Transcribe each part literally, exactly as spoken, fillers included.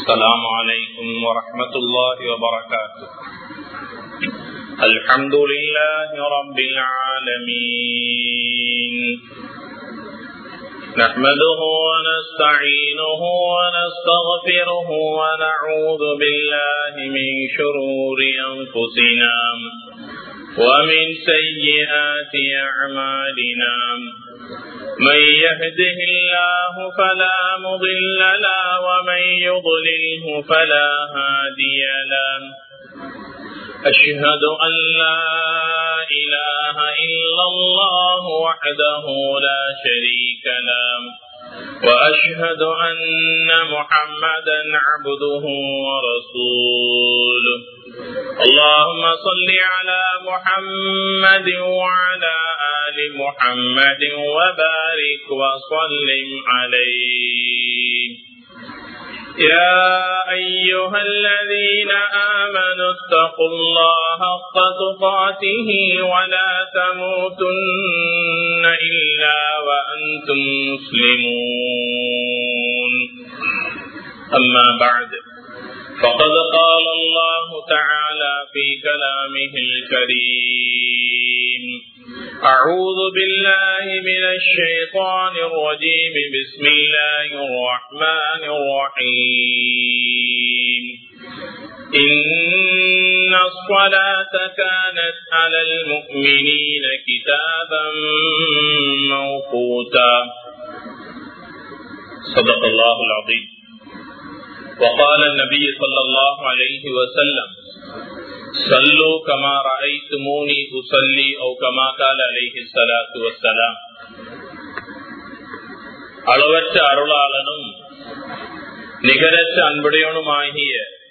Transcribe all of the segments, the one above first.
السلام عليكم ورحمة الله وبركاته. الحمد لله رب العالمين، نحمده ونستعينه ونستغفره ونعوذ بالله من شرور أنفسنا ومن سيئات أعمالنا. من يهده الله فلا مضل له ومن يضلله فلا هادي له. أشهد أن لا إله إلا الله وحده لا شريك له، وأشهد أن محمدا عبده ورسوله. اللهم صل على محمد وعلى آل محمد وبارك وسلم عليه. يا أيها الذين آمنوا اتقوا الله حق تقاته ولا تموتن إلا وأنتم مسلمون. أما بعد، فقد قال الله تعالى في كلامه الكريم: أعوذ بالله من الشيطان الرجيم. بسم الله الرحمن الرحيم. إن الصلاة كانت على المؤمنين كتابا موقوتا. صدق الله العظيم. وقال النبي صلى الله عليه وسلم: صلوا كما رأيتموني أصلي أو كما قال عليه الصلاة والسلام. அளவற்ற அருளாளனும் நிகரற்ற அன்புடையவனுமாகிய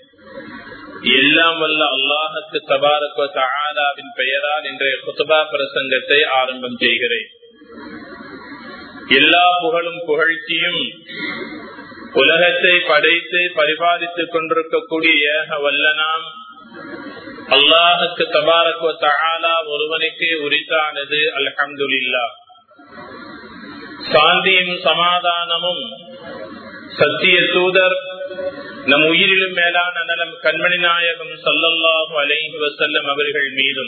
எல்லாம் வல்ல அல்லாஹுக்கு தபாரக வ தஆலாவின் பெயரால் இன்றைய குத்பா பிரசங்கத்தை ஆரம்பம் செய்கிறேன். எல்லா புகழும் புகழ்ச்சியும் உலகத்தை படைத்து பரிபாலித்துக் கொண்டிருக்கக்கூடிய ஏக வல்லனாம் அல்லாஹுக்கு தபாரக வ தஆலா ஒருவனுக்கு உரித்தானது. அல்ஹம்துலில்லாஹ். சாந்தியும் சமாதானமும் சத்திய தூதர் நம் உயிரிலும் மேலான நலம் கண்மணி நாயகம் ஸல்லல்லாஹு அலைஹி வஸல்லம் அவர்கள் மீதும்,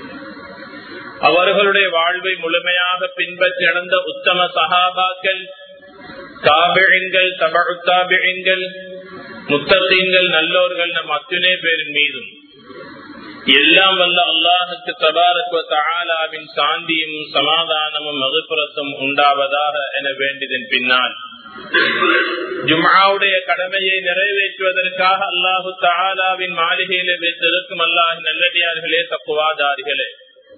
அவர்களுடைய வாழ்வை முழுமையாக பின்பற்றி நடந்த உத்தம சஹாபாக்கள், தாபிஈன்கள், தபஉ தாபிஈன்கள், முத்தகீன்கள், நல்லோர்கள் நம் அத்துணை பேரின் மீதும் எல்லாம் வல்ல அல்லாஹுக்கு தபாரக வ தஆலாவின் சாந்தியும் சமாதானமும் மக்ஃபிரத்தும் உண்டாவதாக என வேண்டியதன் பின்னால், ஜும்ஆவுடைய கடமையை நிறைவேற்றுவதற்காக அல்லாஹு தஆலாவின் மாளிகையிலே வைத்திருக்கும் அல்லாஹ்வின் நல்லடியார்களே, தக்வாதாரிகளே,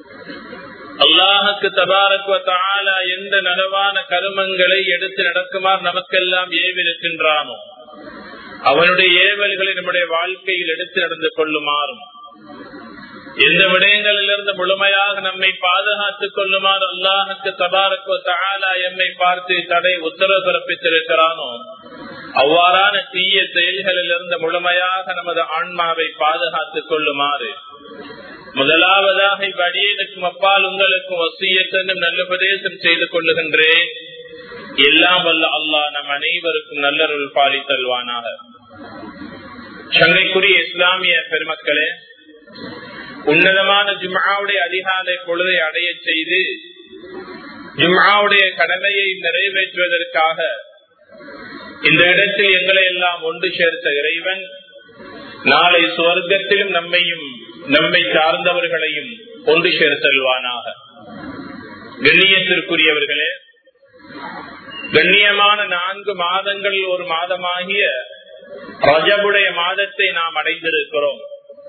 அல்லாஹுக்கு தபாரக வ தஆலா எந்த நலவான கருமங்களை எடுத்து நடக்குமாறு நமக்கெல்லாம் ஏவிருக்கின்றானோ அவனுடைய ஏவல்களை நம்முடைய வாழ்க்கையில் எடுத்து நடந்து கொள்ளுமாறும், எந்த விடயங்களிலிருந்து முழுமையாக நம்மை பாதுகாத்துக் கொள்ளுமாறு அல்லாஹுக்கு தபாரக வ தஆலா எம்மை பார்த்து தடை உத்தரவு பிறப்பித்திருக்கிறானோ அவ்வாறான தீய செயல்களிலிருந்து முழுமையாக நமது ஆன்மாவை பாதுகாத்துக் கொள்ளுமாறு முதலாவதாக இவ்வடியனுக்கும் அப்பால் உங்களுக்கும் வசியத்தென்னும் நல்ல உபதேசம் செய்து கொள்ளுகின்றேன். எல்லாம் வல்ல அல்லாஹ் நம் அனைவருக்கும் நல்லருள் பாலித்தல்வானாக. சங்கைக்குரிய இஸ்லாமிய பெருமக்களே, உன்னதமான ஜும்ஆவுடைய அதிகாலை பொழுதை அடைய செய்து ஜும்ஆவுடைய கடமையை நிறைவேற்றுவதற்காக இந்த இடத்தில் எங்களை எல்லாம் ஒன்று சேர்த்த இறைவன் நாளை சுவர்க்கத்திலும் நம்மையும் நம்மை சார்ந்தவர்களையும் ஒன்று சேர்த்தல்வானாக. கண்ணியத்திற்குரியவர்களே, கண்ணியமான நான்கு மாதங்கள் ஒரு மாதமாகிய ரஜபுடைய மாதத்தை நாம் அடைந்திருக்கிறோம்.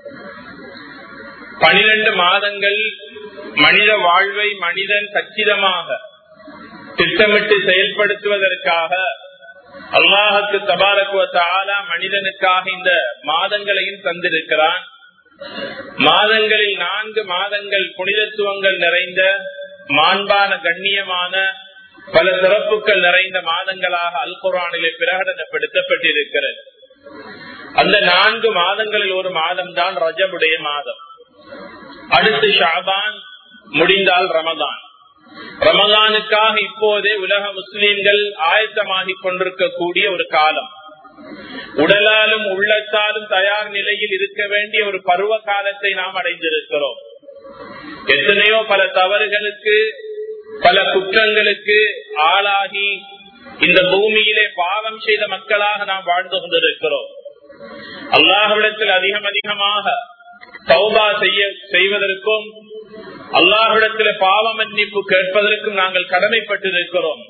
பனிரெண்டு மாதங்கள் மனித வாழ்வை மனிதன் கச்சிதமாக திட்டமிட்டு செயல்படுத்துவதற்காக அல்லாஹுக்கு தபாரக வ தஆலா மனிதனுக்காக இந்த மாதங்களையும் தந்திருக்கிறான். மாதங்களில் நான்கு மாதங்கள் புனிதத்துவங்கள் நிறைந்த மாண்பான கண்ணியமான பல சிறப்புகள் நிறைந்த மாதங்களாக அல் குர்ஆனிலே பிரகடனப்படுத்தப்பட்டிருக்கிறது. அந்த நான்கு மாதங்களில் ஒரு மாதம் தான் ரஜபுடைய மாதம். அடுத்து ஷஅபான், முடிந்தால் ரமதான். ரமதானுக்காக இப்போதே உலக முஸ்லிம்கள் ஆயத்தமாகிக் கொண்டிருக்கக்கூடிய ஒரு காலம். உடலாலும் உள்ளத்தாலும் தயார் நிலையில் இருக்க வேண்டிய ஒரு பருவ காலத்தை நாம் அடைந்திருக்கிறோம். எத்தனையோ பல தவறுகளுக்கு பல குற்றங்களுக்கு ஆளாகி இந்த பூமியிலே பாவம் செய்த மக்களாக நாம் வாழ்ந்து கொண்டிருக்கிறோம். அல்லாஹ்விடத்தில் அதிகம் அதிகமாக தௌபா செய்ய செய்வதற்கும் அல்லாஹ்விடத்தில் பாவ மன்னிப்பு கேட்பதற்கும் நாங்கள் கடமைப்பட்டிருக்கிறோம்.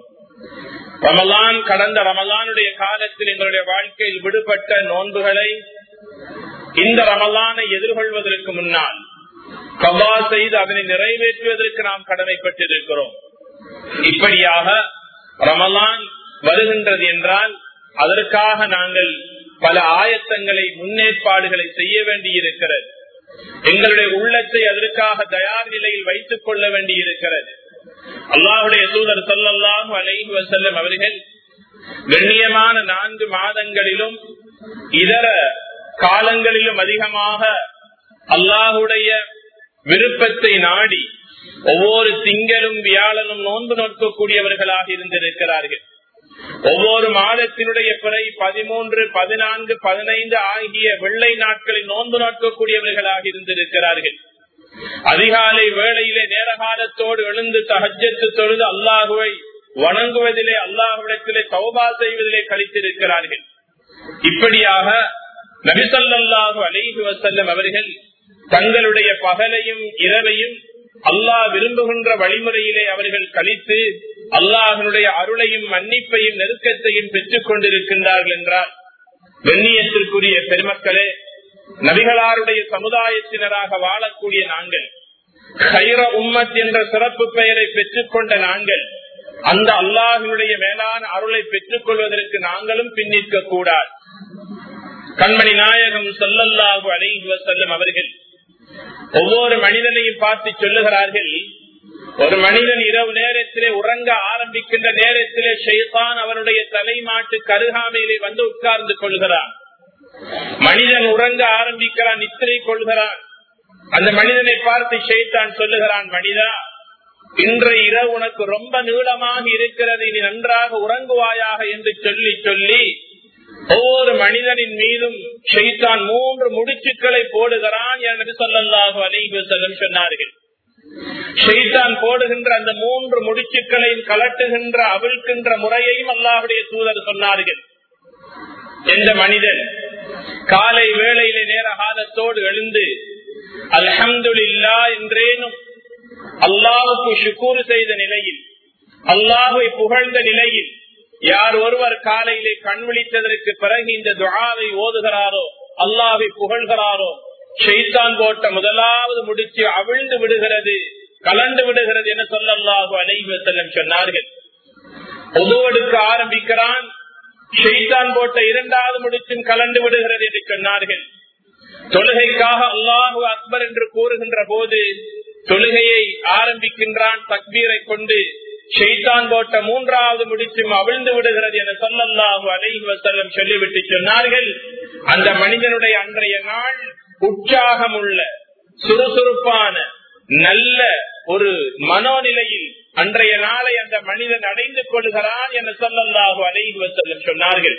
ரமலான் கடந்த ரமலானுடைய காலத்தில் எங்களுடைய வாழ்க்கையில் விடுபட்ட நோன்புகளை இந்த ரமலானை எதிர்கொள்வதற்கு முன்னால் கவா செய்து அதனை நிறைவேற்றுவதற்கு நாம் கடமைப்பட்டிருக்கிறோம். இப்படியாக ரமலான் வருகின்றது என்றால் அதற்காக நாங்கள் பல ஆயத்தங்களை முன்னேற்பாடுகளை செய்ய வேண்டியிருக்கிறது. எங்களுடைய உள்ளத்தை அதற்காக தயார் நிலையில் வைத்துக் கொள்ள வேண்டியிருக்கிறது. அல்லாஹுடைய தூதர் ஸல்லல்லாஹு அலைஹி வஸல்லம் அவர்கள் கண்ணியமான நான்கு மாதங்களிலும் இதர காலங்களிலும் அதிகமாக அல்லாஹுடைய விருப்பத்தை நாடி ஒவ்வொரு திங்களும் வியாழனும் நோன்பு நோக்கக்கூடியவர்களாக இருந்திருக்கிறார்கள். ஒவ்வொரு மாதத்தினுடைய பிறை பதிமூன்று பதினான்கு பதினைந்து ஆகிய வெள்ளை நாட்களில் நோன்பு நோக்கக்கூடியவர்களாக இருந்திருக்கிறார்கள். அதிகாலை வேளையிலே நேரகாலத்தோடு எழுந்து தஹஜ்ஜத் தொழுது அல்லாஹுவை வணங்குவதிலே அல்லாஹ்விடத்திலே தௌபா செய்வதிலே கழித்திருக்கிறார்கள். இப்படியாக நபி ஸல்லல்லாஹு அலைஹி வஸல்லம் அவர்கள் தங்களுடைய பகலையும் இரவையும் அல்லாஹ் விரும்புகின்ற வழிமுறையிலே அவர்கள் கழித்து அல்லாஹ்வுடைய அருளையும் மன்னிப்பையும் நெருக்கத்தையும் பெற்றுக் கொண்டிருக்கின்றார்கள் என்றால், கண்ணியத்திற்குரிய பெருமக்களே, நபிகளாருடைய சமுதாயத்தினராக வாழக்கூடிய நாங்கள், கைர உம்மத் என்ற சிறப்பு பெயரை பெற்றுக் கொண்ட நாங்கள், அந்த அல்லாஹ்வுடைய மேலான அருளை பெற்றுக் கொள்வதற்கு நாங்களும் பின்னிற்க கூடாது. கண்மணி நாயகம் ஸல்லல்லாஹு அலைஹி வஸல்லம் அவர்கள் ஒவ்வொரு மனிதனையும் பார்த்து சொல்லுகிறார்கள், ஒரு மனிதன் இரவு நேரத்திலே உறங்க ஆரம்பிக்கின்ற நேரத்திலே ஷைத்தான் அவனுடைய தலைமாட்டு கருகாமையிலே வந்து உட்கார்ந்து கொள்கிறான். மனிதன் உறங்க ஆரம்பிக்கிறான், நித்திரை கொள்கிறான். அந்த மனிதனை பார்த்து ஷைத்தான் சொல்லுகிறான், மனிதா, இன்றைய இரவு உனக்கு ரொம்ப நீளமாக இருக்கிறது, நீ நன்றாக உறங்குவாயாக என்று சொல்லி சொல்லி ஒவ்வொரு மனிதனின் மீதும் ஷைத்தான் மூன்று முடிச்சுக்களை போடுகிறான் என்று ஸல்லல்லாஹு அலைஹி வஸல்லம் சொன்னார்கள். ஷைத்தான் போடுகின்ற அந்த மூன்று முடிச்சுக்களையும் கலட்டுகின்ற அவிழ்க்கின்ற முறையையும் அல்லாஹ்வுடைய தூதர் சொன்னார்கள். எந்த மனிதன் காலை வேளையிலே நேர காலத்தோடு எழுந்து அல்ஹம்துலில்லாஹ் என்றேனும் அல்லாஹ்வுக்கு ஷுக்ர் செய்த நிலையில், அல்லாஹ்வை புகழ்ந்த நிலையில் யார் ஒருவர் காலையிலே கண் விழித்ததற்கு பிறகு இந்த துஆவை ஓதுகிறாரோ, அல்லாஹ்வை புகழ்கிறாரோ, ஷைத்தான் போட்ட முதலாவது முடிச்சு அவிழ்ந்து விடுகிறது, கலந்து விடுகிறது என ஸல்லல்லாஹு அலைஹி வஸல்லம் சொன்னார்கள். உது எடுக்க ஆரம்பிக்கிறான், ஷைத்தான் போட்ட இரண்டாவது முடிச்சும் கலந்து விடுகிறது என்று சொன்னார்கள். தொழுகைக்காக அல்லாஹு அக்பர் என்று கூறுகின்ற போது தொழுகையை ஆரம்பிக்கின்றான் தக்பீரை கொண்டு, ஷைத்தான் போட்ட மூன்றாவது முடிச்சும் அவிழ்ந்து விடுகிறது என ஸல்லல்லாஹு அலைஹி வஸல்லம் சொல்லிவிட்டு சொன்னார்கள், அந்த மனிதனுடைய அன்றைய நாள் உற்சாகம் உள்ள சுறுசுறுப்பான நல்ல ஒரு மனோநிலையில் அன்றைய நாளை அந்த மனிதன் அடைந்து கொள்கிறான் என ஸல்லல்லாஹு அலைஹி வஸல்லம் சொன்னார்கள்.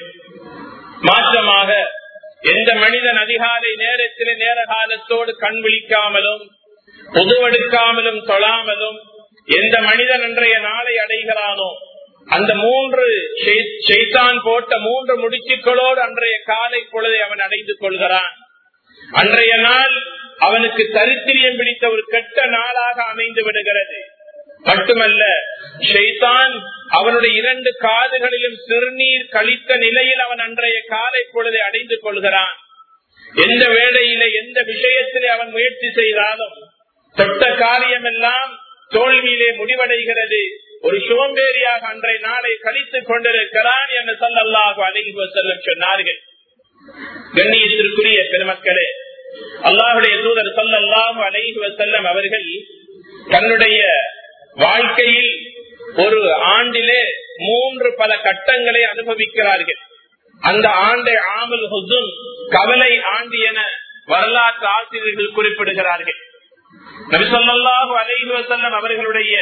மாற்றமாக எந்த மனிதன் அதிகாலை நேரத்திலே நேர காலத்தோடு கண் விழிக்காமலும் பொதுவெடுக்காமலும் தொழாமலும் எந்த மனிதன் அன்றைய நாளை அடைகிறானோ, அந்த மூன்று ஷைத்தான் போட்ட மூன்று முடிச்சுக்களோடு அன்றைய காலை பொழுதை அவன் அடைந்து கொள்கிறான். அன்றைய நாள் அவனுக்கு தரித்திரியம் பிடித்த ஒரு கெட்ட நாளாக அமைந்து விடுகிறது. மட்டுமல்ல, ஷைத்தான் அவனுடைய இரண்டு காதுகளிலும் சிறுநீர் கழித்த நிலையில் அவன் அன்றைய காலை பொழுதை அடைந்து கொள்கிறான். எந்த வேளையிலே எந்த விஷயத்திலே அவன் முயற்சி செய்தாலும் தொட்ட காரியம் எல்லாம் தோல்வியிலே முடிவடைகிறது. ஒரு சோம்பேறியாக அன்றைய நாளை கழித்துக் கொண்டிருக்கிறான் என்று ஸல்லல்லாஹு அலைஹி வஸல்லம் சொன்னார்கள். கண்ணியத்திற்குரிய பெருமக்களே, அல்லாஹ்வுடைய தூதர் ஸல்லல்லாஹு அலைஹி வஸல்லம் அவர்கள் தன்னுடைய வாழ்க்கையில் ஒரு ஆண்டிலே மூன்று பல கட்டங்களை அனுபவிக்கிறார்கள். அந்த ஆண்டை ஆமுல் ஹுஸ்ன், கவலை ஆண்டு என வரலாற்று ஆசிரியர்கள் குறிப்பிடுகிறார்கள். நபி ஸல்லல்லாஹு அலைஹி வஸல்லம் அவர்களுடைய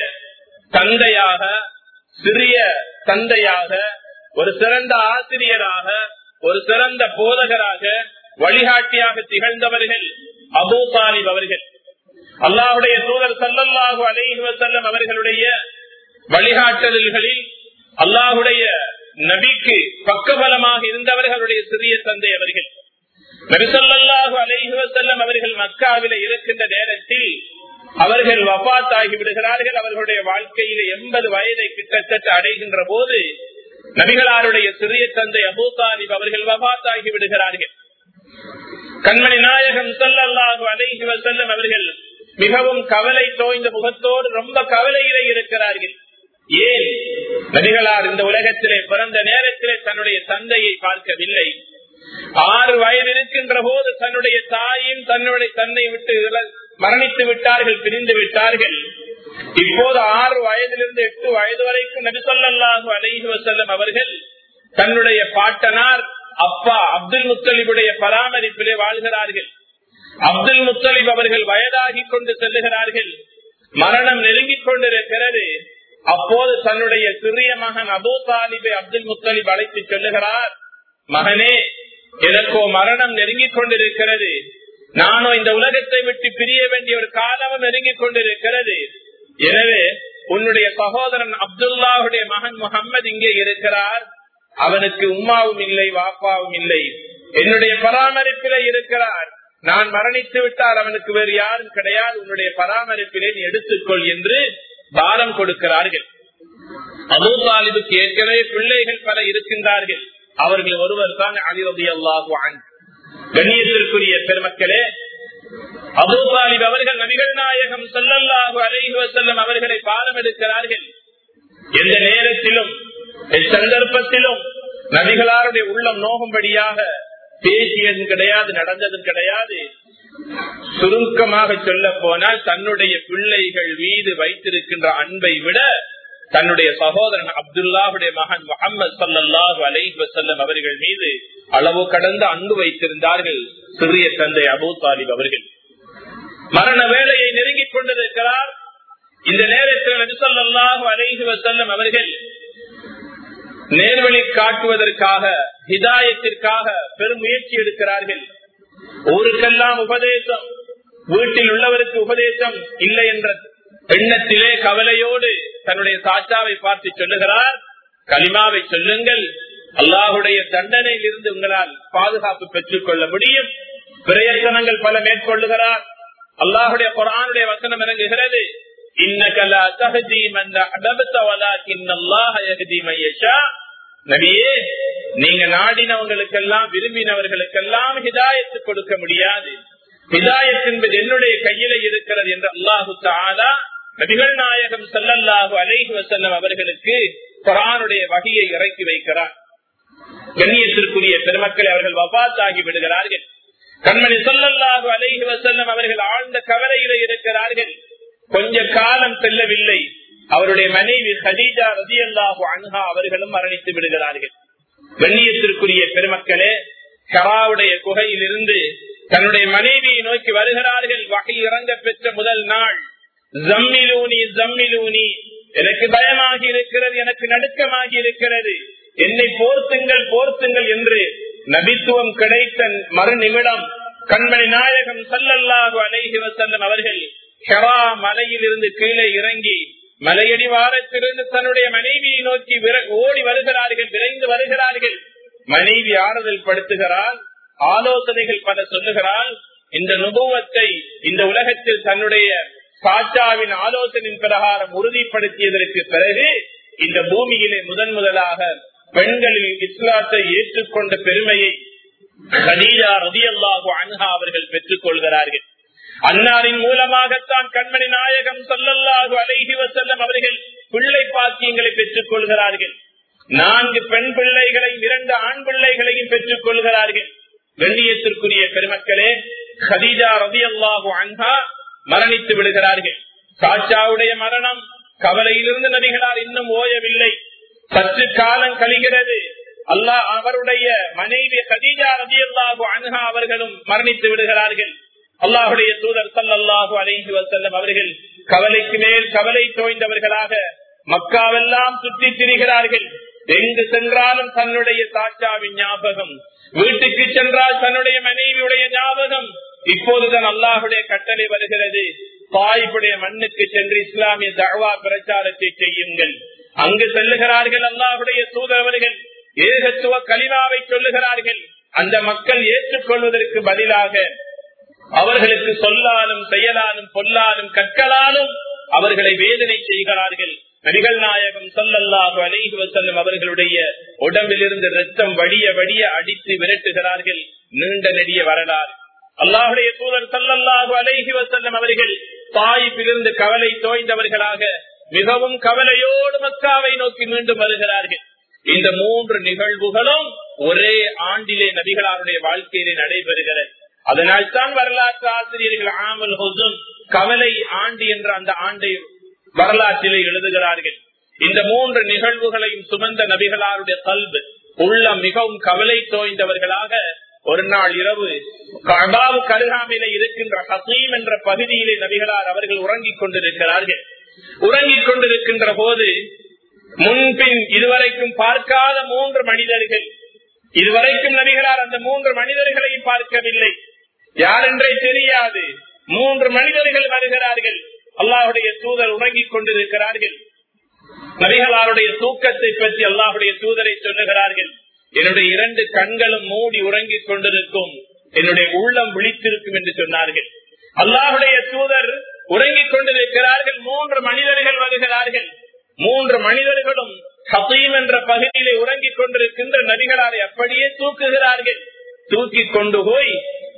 தந்தையாக, சிறிய தந்தையாக, ஒரு சிறந்த ஆசிரியராக, ஒரு சிறந்த போதகராக வழிகாட்டியாக திகழ்ந்தவர்கள் அபூ தாலிப் அவர்கள். அல்லாஹ்வுடைய தூதர் ஸல்லல்லாஹு அலைஹி வஸல்லம் அவர்களுடைய வழிகாட்டல்களில் அல்லாஹ்வுடைய நபிக்கு பக்கபலமாக இருந்தவர்களுடைய சிறிய தந்தை அவர்கள். நபி ஸல்லல்லாஹு அலைஹி வஸல்லம் அவர்கள் மக்காவிலே இருக்கின்ற நேரத்தில் அவர்கள் வஃபாத் ஆகி விடுகிறார்கள். அவர்களுடைய வாழ்க்கையில எண்பது வயதை கிட்டத்தட்ட அடைகின்ற போது நபிகளாருடைய சிறிய தந்தை அபூ தாலிப் அவர்கள் வஃபாத் ஆகி விடுகிறார்கள். கண்மணி நாயகம் ஸல்லல்லாஹு அலைஹி வஸல்லம் அவர்கள் மிகவும் கவலை தோய்ந்த முகத்தோடு ரொம்ப கவலையிலே இருக்கிறார்கள். ஏன்? நபிகளார் இந்த உலகத்திலே பிறந்த நேரத்திலே தன்னுடைய தந்தையை பார்க்கவில்லை. ஆறு வயது இருக்கின்ற போது தன்னுடைய தாயும் தன்னுடைய தன்னை விட்டு மரணித்து விட்டார்கள், பிரிந்து விட்டார்கள். இப்போது ஆறு வயதிலிருந்து எட்டு வயது வரைக்கும் நபி ஸல்லல்லாஹு அலைஹி வஸல்லம் அவர்கள் தன்னுடைய பாட்டனார் அப்பா அப்துல் முத்தலிபுடைய பராமரிப்பிலே வாழ்கிறார்கள். அப்துல் முத்தலிப் அவர்கள் வயதாகி கொண்டு செல்லுகிறார்கள். மரணம் நெருங்கிக் கொண்டிருக்கிறது. அப்போது தன்னுடைய சிறிய மகன் அபூ தாலிபை அப்துல் முத்தலிப் அழைத்து சொல்லுகிறார், மகனே, எனக்கோ மரணம் நெருங்கிக் கொண்டிருக்கிறது. நானோ இந்த உலகத்தை விட்டு பிரிய வேண்டிய ஒரு காலமும் நெருங்கிக் கொண்டிருக்கிறது. எனவே உன்னுடைய சகோதரன் அப்துல்லாவுடைய மகன் முகம்மது இங்கே இருக்கிறார். அவனுக்கு உம்மாவும் இல்லை, வாப்பாவும் இல்லை. என்னுடைய பராமரிப்பிலே இருக்கிறார். நான் மரணித்து விட்டால் அவனுக்கு வேறு யாரும் கிடையாது. உன்னுடைய பராமரிப்பிலே நீ எடுத்துக்கொள் என்று பாரம் கொடுக்கிறார்கள். அபூ தாலிபுக்கு ஏற்கனவே பிள்ளைகள் பல இருக்கின்றார்கள். அவர்கள் ஒருவர் தான் அலி ரலியல்லாஹு அன்ஹு. கண்ணியத்திற்குரிய பெருமக்களே, அபூ தாலிப் அவர்கள் நபிகள் நாயகம் ஸல்லல்லாஹு அலைஹி வஸல்லம் அவர்களை பாரம் எடுக்கிறார்கள். எந்த நேரத்திலும் சந்தர்ப்பத்திலும் நபிகளாருடைய உள்ளம் நோகும்படியாக பேசியதும் கிடையாது, நடந்ததும் கிடையாது. சுருக்கமாக சொல்ல போனால் தன்னுடைய பிள்ளைகள் மீது வைத்திருக்கின்ற அன்பை விட தன்னுடைய சகோதரன் அப்துல்லாவுடைய மகன் முஹம்மது ஸல்லல்லாஹு அலைஹி வஸல்லம் அவர்கள் மீது அளவு கடந்த அன்பு வைத்திருந்தார்கள் சிறிய தந்தை அபூ தாலிப் அவர்கள். மரண வேளையை நெருங்கிக் கொண்டிருக்கிறார். இந்த நேரத்தில் நபி ஸல்லல்லாஹு அலைஹி வஸல்லம் அவர்கள் நேர்வழி காட்டுவதற்காக, ஹிதாயத்திற்காக பெரும் முயற்சி எடுக்கிறார்கள். ஊருக்கெல்லாம் உபதேசம், வீட்டில் உள்ளவருக்கு உபதேசம் இல்லை என்ற எண்ணத்திலே கவலையோடு தன்னுடைய சாச்சாவை பார்த்து சொல்லுகிறார், கலிமாவை சொல்லுங்கள், அல்லாஹுடைய தண்டனையில் இருந்து உங்களால் பாதுகாப்பு பெற்றுக் கொள்ள முடியும். பிரயத்தனங்கள் பல மேற்கொள்ளுகிறார். அல்லாஹுடைய குர்ஆனுடைய வசனம் இறங்குகிறது, இன்னக லா தஹ்தி மன் அஹ்பப்த வலாகின் அல்லாஹ் யஹ்தி மன் யஷா. நபியே, நீங்க நாடினவங்களுக்கெல்லாம், விரும்பினவர்களுக்கெல்லாம் ஹிதாயத்து கொடுக்க முடியாது. ஹிதாயத் என்பது என்னுடைய கையில இருக்கிறது என்று அல்லாஹு தஆலா நபிகள் நாயகம் ஸல்லல்லாஹு அலைஹி வஸல்லம் அவர்களுக்கு குர்ஆனுடைய வஹியை இறக்கி வைக்கிறார். கண்ணியத்திற்குரிய பெருமக்களை, அவர்கள் வஃபாத் ஆகி விடுகிறார்கள். கண்மணி ஸல்லல்லாஹு அலைஹி வஸல்லம் அவர்கள் ஆழ்ந்த கவலையில இருக்கிறார்கள். கொஞ்ச காலம் செல்லவில்லை, அவருடைய மனைவி ஹதீஜா ரலியல்லாஹு அன்ஹா அவர்களும் மரணித்து விடுகிறார்கள். கண்ணியத்திற்குரிய பெருமக்களே, ஹிராவுடைய குகையில் இருந்து தன்னுடைய மனைவியை நோக்கி வருகிறார்கள். வஹி இறங்க பெற்ற முதல் நாள், ஜம்மிலூனி ஜம்மிலூனி, எனக்கு பயமாகி இருக்கிறது, எனக்கு நடுக்கமாகி இருக்கிறது, என்னை போர்த்துங்கள் போர்த்துங்கள் என்று நபித்துவம் கிடைத்த மறு நிமிடம் கண்மணி நாயகம் ஸல்லல்லாஹு அலைஹி வஸல்லம் அவர்கள் ஹிரா மலையில் இருந்து கீழே இறங்கி மலையடி வாரத்திலிருந்து தன்னுடைய மனைவியை நோக்கி ஓடி வருகிறார்கள், விரைந்து வருகிறார்கள். மனைவி ஆறுதல் படுத்துகிறாள், ஆலோசனைகள் பல சொல்லுகிறாள். இந்த நுபுவத்தை இந்த உலகத்தில் தன்னுடைய சாச்சாவின் ஆலோசனையின் பிரகாரம் உறுதிப்படுத்தியதற்கு பிறகு இந்த பூமியிலே முதன் முதலாக பெண்களில் இஸ்லாத்தை ஏற்றுக்கொண்ட பெருமையை கதீஜா ரலியல்லாஹு அன்ஹா அவர்கள் பெற்றுக் கொள்கிறார்கள். அன்னாரின் மூலமாகத்தான் கண்மணி நாயகம் ஸல்லல்லாஹு அலைஹி வஸல்லம் அவர்கள் பிள்ளை பாக்கியங்களை பெற்றுக் கொள்கிறார்கள். நான்கு பெண் பிள்ளைகளையும் இரண்டு ஆண் பிள்ளைகளையும் பெற்றுக் கொள்கிறார்கள். கண்ணியத்திற்குரிய பெருமக்களே, கதீஜா ரலியல்லாஹு அன்ஹா மரணித்து விடுகிறார்கள். சாச்சாவுடைய மரணம் கவலையிலிருந்து நபிகளார் இன்னும் ஓயவில்லை. சற்று காலம் கழிகிறது, அல்லாஹ் அவருடைய மனைவி கதீஜா ரலியல்லாஹு அன்ஹா அவர்களும் மரணித்து விடுகிறார்கள். அல்லாஹுடைய தூதர் ஸல்லல்லாஹு அலைஹி வஸல்லம் அவர்கள் கவலைக்கு மேல் கவலை தோய்ந்தவர்களாக மக்காவெல்லாம் சுற்றி திரிகிறார்கள். எங்கு சென்றாலும் தன்னுடைய தாச்சாவின் ஞாபகம், வீட்டுக்கு சென்றால் தன்னுடைய மனைவியுடைய ஞாபகம். இப்போதுதான் அல்லாஹுடைய கட்டளை வருகிறது, தாயினுடைய மண்ணுக்கு சென்று இஸ்லாமிய தஅவா பிரச்சாரத்தை செய்யுங்கள். அங்கு செல்லுகிறார்கள் அல்லாஹுடைய தூதரவர்கள், ஏகத்துவ கலிமாவை சொல்லுகிறார்கள். அந்த மக்கள் ஏற்றுக்கொள்வதற்கு பதிலாக அவர்களுக்கு சொல்லாலும் செயலாலும் பொல்லாலும் கற்களாலும் அவர்களை வேதனை செய்கிறார்கள். நபிகள் நாயகம் ஸல்லல்லாஹு அலைஹி வஸல்லம் அவர்களுடைய உடம்பிலிருந்து ரத்தம் வடிய வடிய அடித்து விரட்டுகிறார்கள். நீண்ட நெடிய வரலாறு. அல்லாஹுடைய தூதர் ஸல்லல்லாஹு அலைஹி வஸல்லம் அவர்கள் தாயிஃபிலிருந்து கவலை தோய்ந்தவர்களாக மிகவும் கவலையோடு மக்காவை நோக்கி மீண்டும் வருகிறார்கள். இந்த மூன்று நிகழ்வுகளும் ஒரே ஆண்டிலே நபிகளாருடைய வாழ்க்கையிலே நடைபெறுகிறது. அதனால் தான் வரலாற்று ஆசிரியர்கள் ஆமல் ஹுசுன், கவலை ஆண்டு என்ற அந்த ஆண்டை வரலாற்றிலே எழுதுகிறார்கள். இந்த மூன்று நிகழ்வுகளையும் சுமந்த நபிகளாருடைய கல்பு உள்ளம் மிகவும் கவலை தோய்ந்தவர்களாக ஒரு நாள் இரவு கஅபாவு கருகாமையில இருக்கின்ற ஹசீம் என்ற பகுதியிலே நபிகளார் அவர்கள் உறங்கிக் கொண்டிருக்கிறார்கள். உறங்கிக் கொண்டிருக்கின்ற போது முன்பின் இதுவரைக்கும் பார்க்காத மூன்று மனிதர்கள், இதுவரைக்கும் நபிகளார் அந்த மூன்று மனிதர்களையும் பார்க்கவில்லை, யார் என்றே தெரியாது. மூன்று மனிதர்கள் வருகிறார்கள். அல்லாஹுடைய தூதர் உறங்கிக் கொண்டிருக்கிறார்கள். நபிகளாருடைய தூக்கத்தை பற்றி அல்லாஹுடைய தூதரை சொல்லுகிறார்கள், என்னுடைய இரண்டு கண்களும் மூடி உறங்கிக் கொண்டிருக்கும், என்னுடைய உள்ளம் விழித்திருக்கும் என்று சொன்னார்கள். அல்லாஹுடைய தூதர் உறங்கிக் கொண்டிருக்கிறார்கள். மூன்று மனிதர்கள் வருகிறார்கள். மூன்று மனிதர்களும் ஹசீம் என்ற பகுதியிலே உறங்கிக் கொண்டிருக்கின்ற நபிகளாரை அப்படியே தூக்குகிறார்கள். தூக்கி கொண்டு போய்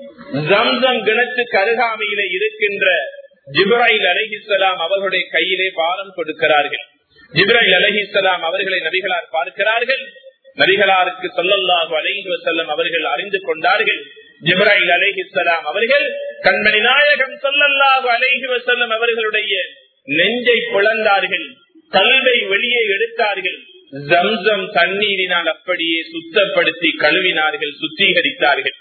ஜம்சம் கிணத்துக்கு அருகாமையிலே இருக்கின்ற ஜிப்ராயில் அலைஹிஸ்ஸலாம் அவர்களுடைய கையிலே பாரம் கொடுக்கிறார்கள். ஜிப்ராயில் அலைஹிஸ்ஸலாம் அவர்களை நபிகளார் பார்க்கிறார்கள். நபிகளாருக்கு ஸல்லல்லாஹு அலைஹி வஸல்லம் அவர்கள் அறிந்து கொண்டார்கள். ஜிப்ராயில் அலைஹிஸ்ஸலாம் அவர்கள் கண்மணி நாயகம் ஸல்லல்லாஹு அலைஹி வஸல்லம் அவர்களுடைய நெஞ்சை பிளந்தார்கள், கல்வை வெளியே எடுத்தார்கள், ஜம்சம் தண்ணீரினால் அப்படியே சுத்தப்படுத்தி கழுவினார்கள், சுத்திகரித்தார்கள்.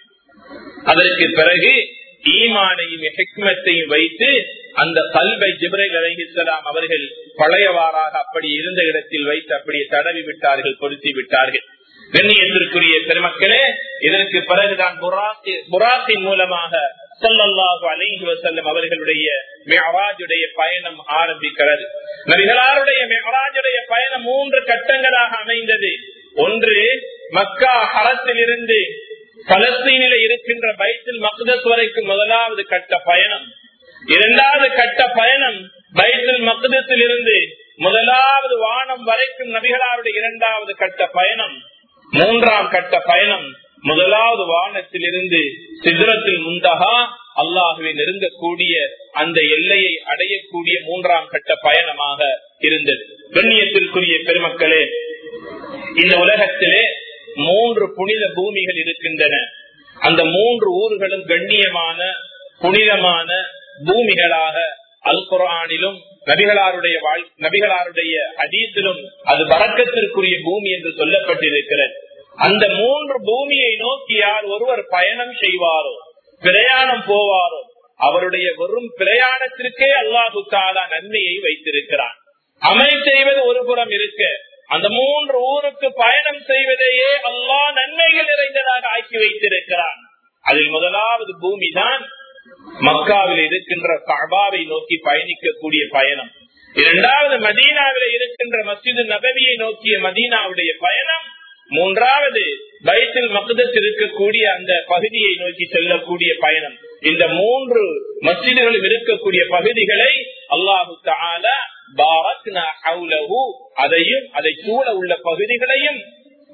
அதற்கு பிறகு ஈமானையும் ஹிக்மத்தையும் வைத்து அந்த கல்வை ஜிப்ரைல் அலைஹிஸ்ஸலாம் அவர்கள் பழையவாறாக அப்படி இருந்த இடத்தில் வைத்து அப்படியே தடவி விட்டார்கள், பொருத்தி விட்டார்கள். கண்ணியத்திற்குரிய பெருமக்களே, இதற்கு பிறகுதான் புராக்கின் மூலமாக ஸல்லல்லாஹு அலைஹி வஸல்லம் அவர்களுடைய மிஅராஜுடைய பயணம் ஆரம்பிக்கிறது. நபிகளாருடைய மிஅராஜுடைய பயணம் மூன்று கட்டங்களாக அமைந்தது. ஒன்று, மக்கா ஹரத்தில் இருந்து பலஸ்தீனில் இருக்கின்ற பைத்துல் மக்தஸ் வரைக்கும் முதலாவது கட்ட பயணம். இரண்டாவது கட்ட பயணம் பைத்துல் மக்தஸில் இருந்து முதலாவது வானம் வரைக்கும் நபிகளாருடைய இரண்டாவது கட்ட பயணம். மூன்றாம் கட்ட பயணம் முதலாவது வானத்தில் இருந்து சித்ரத்தில் முந்தஹா அல்லாஹுவை நெருங்கக்கூடிய அந்த எல்லையை அடையக்கூடிய மூன்றாம் கட்ட பயணமாக இருந்தது. கண்ணியத்திற்குரிய பெருமக்களே, இந்த உலகத்திலே மூன்று புனித பூமிகள் இருக்கின்றன. அந்த மூன்று ஊர்களும் கண்ணியமான புனிதமான பூமிகளாக அல் குர்ஆனிலும் நபிகளாருடைய நபிகளாருடைய ஹதீஸிலும் அது பரக்கத்திற்குரிய பூமி என்று சொல்லப்பட்டிருக்கிறது. அந்த மூன்று பூமியை நோக்கி யார் ஒருவர் பயணம் செய்வாரோ, பிரயாணம் போவாரோ, அவருடைய வெறும் பிரயாணத்திற்கே அல்லாஹு தஆலா நன்மையை வைத்திருக்கிறான். அமல் செய்வது ஒரு புறம் இருக்க, அந்த மூன்று ஊருக்கு பயணம் செய்வதையே அல்லாஹ் நன்மைகள் நிறைந்ததாக ஆக்கி வைத்திருக்கிறான். அதில் முதலாவது பூமி தான் மக்காவில் இருக்கின்ற கஅபாவை நோக்கி பயணிக்கக்கூடிய பயணம். இரண்டாவது மதீனாவில் இருக்கின்ற மஸ்ஜிது நபவியை நோக்கிய மதீனாவுடைய பயணம். மூன்றாவது பைத்துல் மக்தஸ் இருக்கக்கூடிய அந்த பகுதியை நோக்கி செல்லக்கூடிய பயணம். இந்த மூன்று மஸ்ஜிதுகளும் இருக்கக்கூடிய பகுதிகளை அல்லாஹு தஆலா பாரக்னா ஹவுலஹு, அதையும் அதை சூழ உள்ள பகுதிகளையும்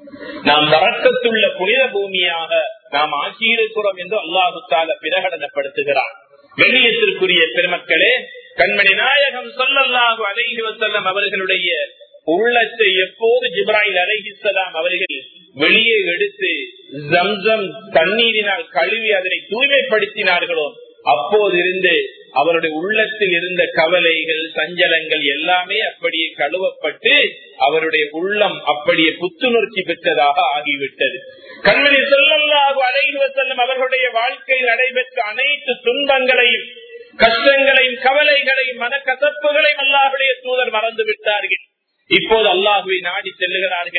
நாம் பரக்கத்துள்ள புனித பூமியாக நாம் ஆக்கியிருக்கிறோம் என்று அல்லாஹு தஆலா பிரகடனப்படுத்துகிறார். கண்ணியத்திற்குரிய பெருமக்களே, கண்மணி நாயகம் ஸல்லல்லாஹு அலைஹி வஸல்லம் அவர்களுடைய உள்ளத்தை எப்போது ஜிப்ராயில் அலைஹிஸ்ஸலாம் அவர்கள் வெளியே எடுத்து ஜம்சம் தண்ணீரினால் கழுவி அதனை தூய்மைப்படுத்தினார்களோ, அப்போது இருந்து அவருடைய உள்ளத்தில் இருந்த கவலைகள், சஞ்சலங்கள் எல்லாமே அப்படியே கழுவப்பட்டு அவருடைய உள்ளம் அப்படியே புத்துணர்ச்சி பெற்றதாக ஆகிவிட்டது. கண்மணி ஸல்லல்லாஹு அலைஹி வஸல்லம் அவர்களுடைய வாழ்க்கையில் நடைபெற்ற அனைத்து துன்பங்களையும், கஷ்டங்களையும், கவலைகளையும், மனக்கசப்புகளையும் அல்லாஹ்வுடைய தூதர் மறந்து விட்டார்கள். இப்போது அல்லாஹ்வை நாடி செல்லுகிறார்கள்.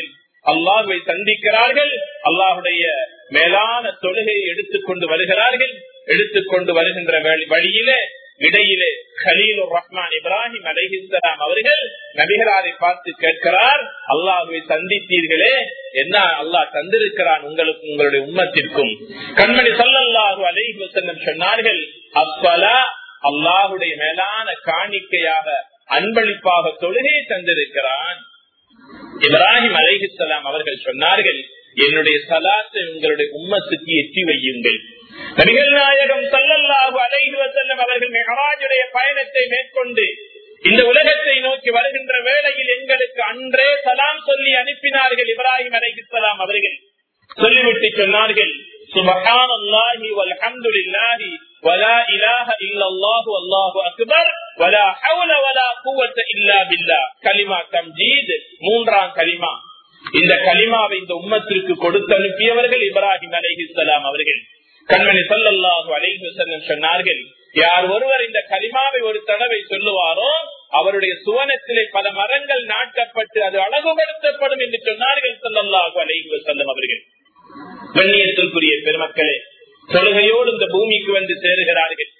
அல்லாஹ்வை சந்திக்கிறார்கள். அல்லாஹுடைய மேலான தொழுகையை எடுத்துக்கொண்டு வருகிறார்கள். எடுத்துக்கொண்டு வருகின்ற வழியிலே இடையிலே கலீலுர் ரஹ்மான் இப்ராஹிம் அலைஹிஸ்ஸலாம் அவர்கள் நபிகளாரை பார்த்து கேட்கிறார், அல்லாஹ்வை சந்தித்தீர்களே, என்ன அல்லாஹ் தந்திருக்கிறான் உங்களுக்கு உங்களுடைய உம்மத்திற்கும்? கண்மணி ஸல்லல்லாஹு அலைஹி வஸல்லம் சொன்னார்கள், அஸ்ஸலா, அல்லாஹுடைய மேலான காணிக்கையாக அன்பளிப்பாக தொழுகையை தந்திருக்கிறான். இப்ராஹிம் அலைஹிஸ்ஸலாம் அவர்கள் சொன்னார்கள், என்னுடைய சலாத்தை உங்களுடைய உம்மத்துக்கு எட்டி வையுங்கள். நபிகள் நாயகம் ஸல்லல்லாஹு அலைஹி வஸல்லம் அவர்கள் மிஹ்ராஜுடைய பயணத்தை மேற்கொண்டு இந்த உலகத்தை நோக்கி வருகின்ற வேளையில் எங்களுக்கு அன்றே சலாம் சொல்லி அனுப்பினார்கள். இப்ராஹிம் அலைஹிஸ்ஸலாம் அவர்கள் சொல்லிவிட்டு சொன்னார்கள், சுப்ஹானல்லாஹி வல்ஹம்துலில்லாஹி வலா இலாஹ இல்லல்லாஹு அல்லாஹு அக்பர் வலா ஹவ்ல வலா குவத்த இல்லா பில்லாஹ். கலிமா தம்ஜீத், மூன்றாம் கலிமா. இந்த கலிமாவை இந்த உம்மத்திற்கு கொடுத்து அனுப்பியவர்கள் இப்ராஹிம் அலைஹிஸ்ஸலாம் அவர்கள். கண்மணி ஸல்லல்லாஹு அலைஹி வஸல்லம் சொன்னார்கள், யார் ஒருவர் இந்த கலிமாவை ஒரு தடவை சொல்லுவாரோ அவருடைய சுவனத்திலே பல மரங்கள் நாட்டப்பட்டு அது அழகுபடுத்தப்படும் என்று சொன்னார்கள் ஸல்லல்லாஹு அலைஹி வஸல்லம் அவர்கள். கண்ணியத்திற்குரிய பெருமக்களே, தொழுகையோடு இந்த பூமிக்கு வந்து சேருகிறார்கள்.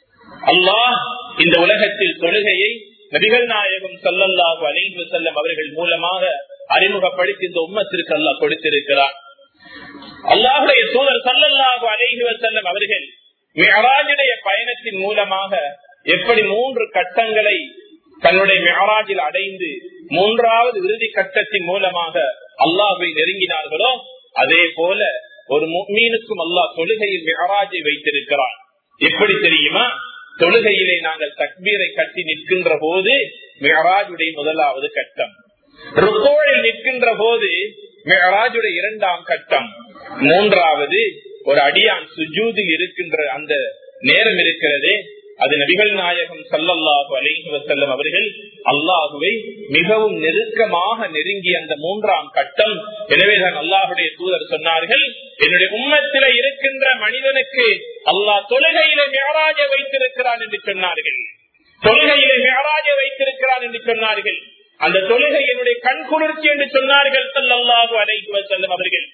அல்லாஹ் இந்த உலகத்தில் தொழுகையை நபிகள் நாயகம் ஸல்லல்லாஹு அலைஹி வஸல்லம் அவர்கள் மூலமாக அறிமுகப்படுத்தி இந்த உம்மத்திற்கு அல்லாஹ் கொடுத்திருக்கிறார். அல்லாஹுடைய தூதர் ஸல்லல்லாஹு அலைஹி வஸல்லம் அவர்கள் மிஅராஜுடைய பயணத்தின் மூலமாக எப்படி மூன்று கட்டங்களை தன்னுடைய மிஅராஜில் அடைந்து மூன்றாவது இறுதி கட்டத்தின் மூலமாக அல்லாஹ்வை நெருங்கினார்களோ அதே போல ஒரு முஃமினுக்கும் அல்லாஹ் தொழுகையில் மிஅராஜை வைத்திருக்கிறார். எப்படி தெரியுமா? தொழுகையிலே நாங்கள் தக்பீரை கட்டி நிற்கின்ற போது மிஅராஜுடைய முதலாவது கட்டம், ருக்கூஇல் நிற்கின்ற போது மிஅராஜுடைய இரண்டாம் கட்டம், மூன்றாவது ஒரு அடியான் சுஜூதில் இருக்கின்ற அந்த நேரம் இருக்கிறதே, அது நபிகள் நாயகம் ஸல்லல்லாஹு அலைஹி வஸல்லம் அவர்கள் அல்லாஹுவை மிகவும் நெருக்கமாக நெருங்கிய அந்த மூன்றாம் கட்டம். எனவேதான் அல்லாஹுடைய தூதர் சொன்னார்கள், என்னுடைய உம்மத்திலே இருக்கின்ற மனிதனுக்கு அல்லாஹ் தொழுகையிலே மிஅராஜை வைத்திருக்கிறான் என்று சொன்னார்கள். தொழுகையிலே மிஅராஜை வைத்திருக்கிறான் என்று சொன்னார்கள். அந்த தொழுகை என்னுடைய கண் குளிர்ச்சி என்று சொன்னார்கள் ஸல்லல்லாஹு அலைஹி வஸல்லம் அவர்கள்.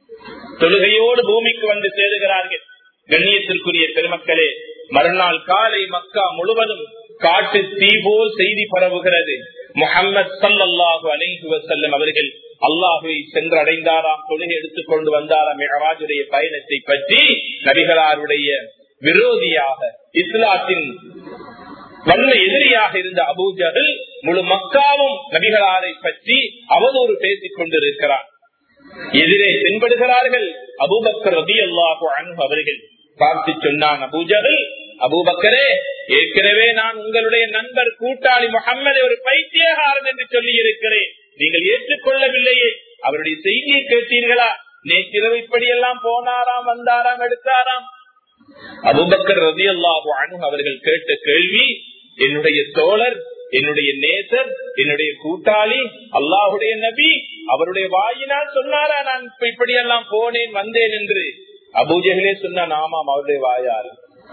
தொழுகையோடு பூமிக்கு வந்து சேருகிறார்கள். கண்ணியத்திற்குரிய பெருமக்களே, மறுநாள் காலை மக்கா முழுவதும் காட்டு தீ போல் செய்தி பரவுகிறது. முஹம்மது ஸல்லல்லாஹு அலைஹி வஸல்லம் அவர்கள் அல்லாஹ்வை சென்று அடைந்தாராம், தொழுகை எடுத்துக் கொண்டு வந்தாராம். மிஅராஜுடைய பயணத்தை பற்றி நபிகளாருடைய விரோதியாக, இஸ்லாத்தின் வன்மை எதிரியாக இருந்த அபூ ஜஹல் முழு மக்காவும் நபிகளாரை பற்றி அவதூறு பேசிக் கொண்டிருக்கிறார். எதிரே தென்படுகிறார்கள் அபூபக்கர் ரலியல்லாஹு அன்ஹு அவர்கள். பார்த்து சொன்னான் அபூ ஜஹல், அபூபக்கரே, ஏற்கனவே நான் உங்களுடைய நண்பர் கூட்டாளி முஹம்மதை ஒரு பைத்தியகாரன் என்று சொல்லி இருக்கிறேன், நீங்கள் ஏற்றுக்கொள்ளவில்லையே, அவருடைய செய்தியை கேட்டீர்களா? நேற்றிரவு இப்படியெல்லாம் போனாராம், வந்தாராம், எடுத்தாராம். அபூபக்கர் ரலியல்லாஹு அன்ஹு அவர்கள் கேட்ட கேள்வி, என்னுடைய தோழர், என்னுடைய நேசர், என்னுடைய கூட்டாளி, அல்லாஹுடைய நபி, அவருடைய வாயினால் சொன்னாரா நான் இப்படியெல்லாம் போனேன் வந்தேன் என்று? அபூ ஜஹலே சொன்னான், ஆமாம், அவருடைய வாயால்.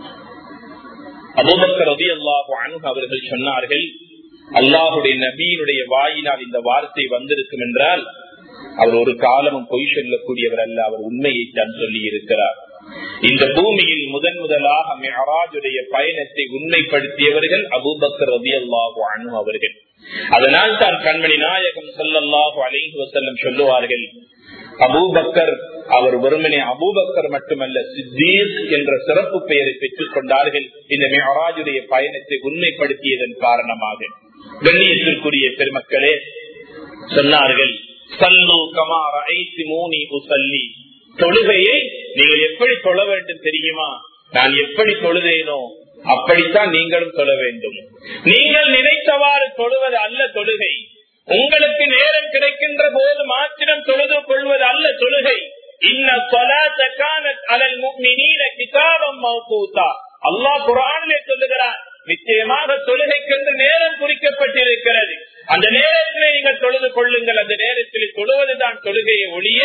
அபூபக்கர் ரலியல்லாஹு அன்ஹு அவர்கள் சொன்னார்கள், அல்லாஹுடைய நபியினுடைய வாயினால் இந்த வார்த்தை வந்திருக்கும் என்றால் அவர் ஒரு காலமும் பொய் சொல்லக்கூடியவர் அல்ல, அவர் உண்மையை தான் சொல்லி இருக்கிறார். இந்த பூமியில் முதன் முதலாக மிஅராஜுடைய பயணத்தை உண்மைப்படுத்தியவர்கள் அபூபக்கர் ரலியல்லாஹு அன்ஹு அவர்கள். அதனால் தான் கண்மணி நாயகம் ஸல்லல்லாஹு அலைஹி வஸல்லம் சொல்லுவார்கள், அபூபக்கர் அவர் வெறுமனே அபூபக்கர் மட்டுமல்ல, சித்தீக் என்ற சிறப்பு பெயரை பெற்றுக் கொண்டார்கள் இந்த மிஅராஜுடைய பயணத்தை உண்மைப்படுத்தியதன் காரணமாக. கண்ணியத்திற்குரிய பெருமக்களே, சொன்னார்கள், ஸல்லு கமா ரஅய்துமூனி உஸல்லி, தொழுகையை நீங்கள் எப்படி தொழ வேண்டும் தெரியுமா? நான் எப்படி தொழுதேனோ அப்படித்தான் நீங்களும் தொழ வேண்டும். நீங்கள் நினைத்தவாறு தொழுவது அல்ல தொழுகை. உங்களுக்கு நேரம் கிடைக்கின்ற போது மாத்திரம் தொழுது கொள்வது அல்ல தொழுகை. அல்லாஹ் குர்ஆனிலே சொல்லுகிறார், நிச்சயமாக தொழுகைக்கென்று நேரம் குறிக்கப்பட்டிருக்கிறது. அந்த நேரத்திலே நீங்கள் தொழுது கொள்ளுங்கள். அந்த நேரத்தில் தொழுவதுதான் தொழுகையை ஒழிய